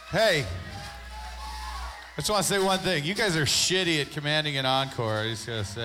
Hey, I just want to say one thing. You guys are shitty at commanding an encore. I just gotta say.